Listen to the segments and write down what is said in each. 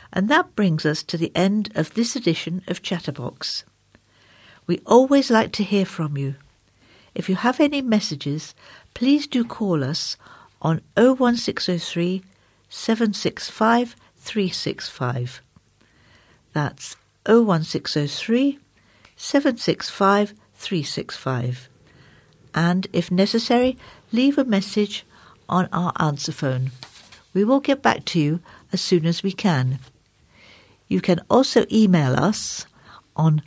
And that brings us to the end of this edition of Chatterbox. We always like to hear from you. If you have any messages, please do call us on 01603 765 365. That's 01603 765 365. And if necessary, leave a message on our answer phone. We will get back to you as soon as we can. You can also email us on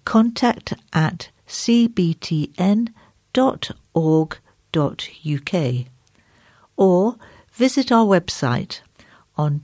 contact@cbtn.org.uk or visit our website on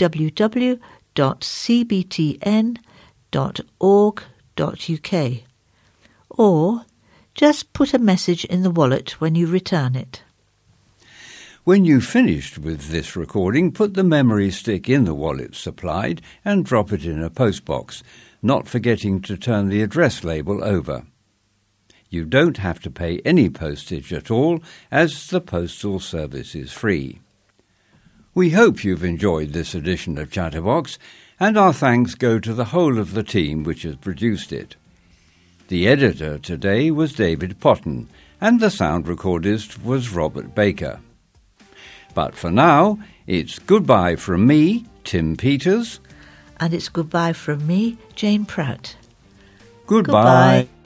www.cbtn.org.uk, or just put a message in the wallet when you return it. When you've finished with this recording, put the memory stick in the wallet supplied and drop it in a postbox, not forgetting to turn the address label over. You don't have to pay any postage at all, as the postal service is free. We hope you've enjoyed this edition of Chatterbox, and our thanks go to the whole of the team which has produced it. The editor today was David Potton, and the sound recordist was Robert Baker. But for now, it's goodbye from me, Tim Peters. And it's goodbye from me, Jane Pratt. Goodbye.